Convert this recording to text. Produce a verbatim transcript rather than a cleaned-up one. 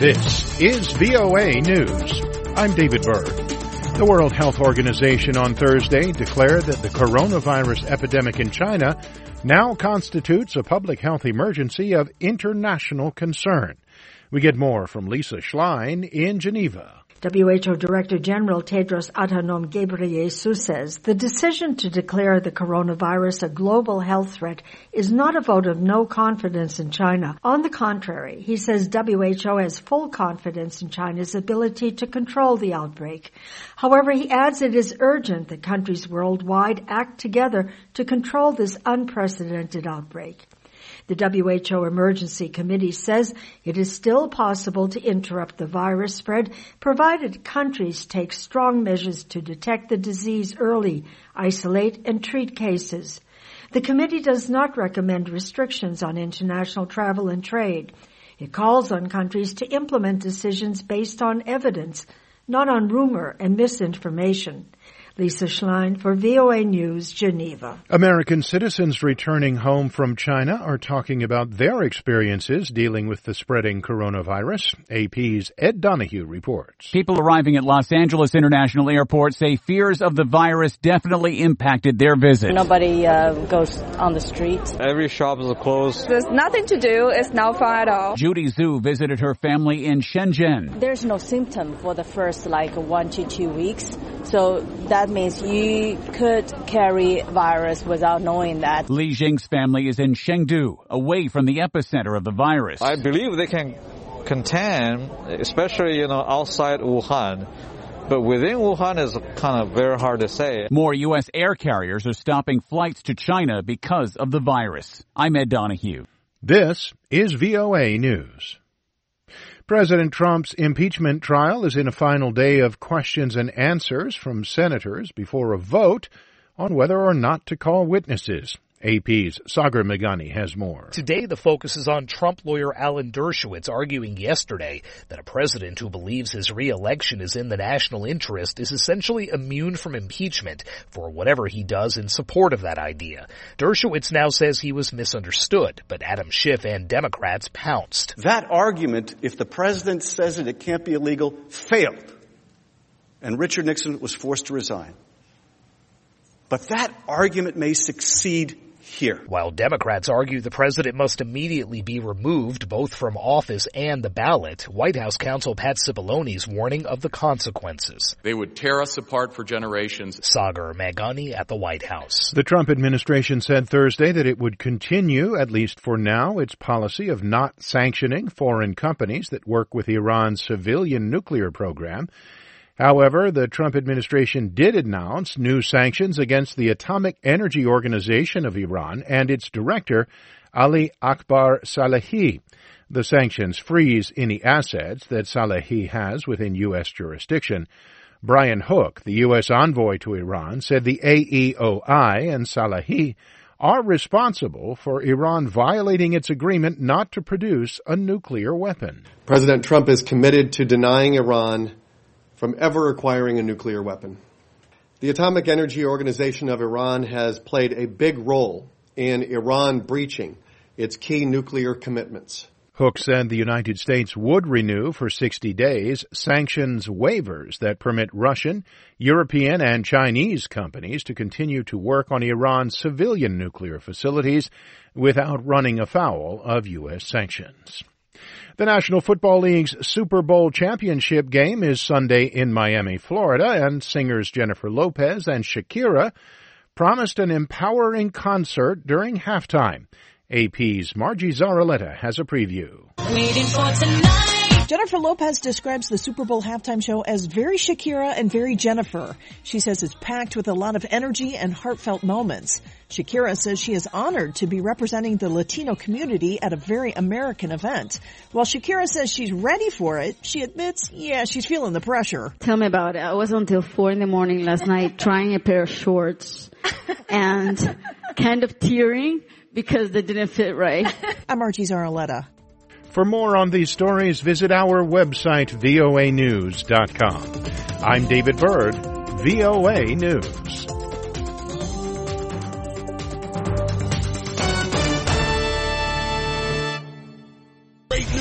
This is V O A News. I'm David Byrd. The World Health Organization on Thursday declared that the coronavirus epidemic in China now constitutes a public health emergency of international concern. We get more from Lisa Schlein in Geneva. W H O Director General Tedros Adhanom Ghebreyesus says the decision to declare the coronavirus a global health threat is not a vote of no confidence in China. On the contrary, he says W H O has full confidence in China's ability to control the outbreak. However, he adds it is urgent that countries worldwide act together to control this unprecedented outbreak. The W H O Emergency Committee says it is still possible to interrupt the virus spread, provided countries take strong measures to detect the disease early, isolate, and treat cases. The committee does not recommend restrictions on international travel and trade. It calls on countries to implement decisions based on evidence, not on rumor and misinformation. Lisa Schlein for V O A News, Geneva. American citizens returning home from China are talking about their experiences dealing with the spreading coronavirus. A P's Ed Donahue reports. People arriving at Los Angeles International Airport say fears of the virus definitely impacted their visit. Nobody uh, goes on the streets. Every shop is closed. There's nothing to do. It's no fun at all. Judy Zhu visited her family in Shenzhen. There's no symptom for the first like one to two weeks. So that means you could carry virus without knowing that. Li Jing's family is in Chengdu, away from the epicenter of the virus. I believe they can contain, especially, you know, outside Wuhan. But within Wuhan is kind of very hard to say. More U S air carriers are stopping flights to China because of the virus. I'm Ed Donahue. This is V O A News. President Trump's impeachment trial is in a final day of questions and answers from senators before a vote on whether or not to call witnesses. A P's Sagar Meghani has more. Today, the focus is on Trump lawyer Alan Dershowitz arguing yesterday that a president who believes his re-election is in the national interest is essentially immune from impeachment for whatever he does in support of that idea. Dershowitz now says he was misunderstood, but Adam Schiff and Democrats pounced. That argument, if the president says it, it can't be illegal, failed. And Richard Nixon was forced to resign. But that argument may succeed here. While Democrats argue the president must immediately be removed both from office and the ballot, White House counsel Pat Cipolloni's warning of the consequences. They would tear us apart for generations. Sagar Meghani at the White House. The Trump administration said Thursday that it would continue, at least for now, its policy of not sanctioning foreign companies that work with Iran's civilian nuclear program. However, the Trump administration did announce new sanctions against the Atomic Energy Organization of Iran and its director, Ali Akbar Salehi. The sanctions freeze any assets that Salehi has within U S jurisdiction. Brian Hook, the U S envoy to Iran, said the A E O I and Salehi are responsible for Iran violating its agreement not to produce a nuclear weapon. President Trump is committed to denying Iran from ever acquiring a nuclear weapon. The Atomic Energy Organization of Iran has played a big role in Iran breaching its key nuclear commitments. Hook said the United States would renew for sixty days sanctions waivers that permit Russian, European, and Chinese companies to continue to work on Iran's civilian nuclear facilities without running afoul of U S sanctions. The National Football League's Super Bowl championship game is Sunday in Miami, Florida, and singers Jennifer Lopez and Shakira promised an empowering concert during halftime. A P's Margie Zaraletta has a preview. Waiting for tonight. Jennifer Lopez describes the Super Bowl halftime show as very Shakira and very Jennifer. She says it's packed with a lot of energy and heartfelt moments. Shakira says she is honored to be representing the Latino community at a very American event. While Shakira says she's ready for it, she admits, yeah, she's feeling the pressure. Tell me about it. I was until four in the morning last night trying a pair of shorts and kind of tearing because they didn't fit right. I'm Margie Zaraletta. For more on these stories, visit our website, V O A news dot com. I'm David Byrd, V O A News.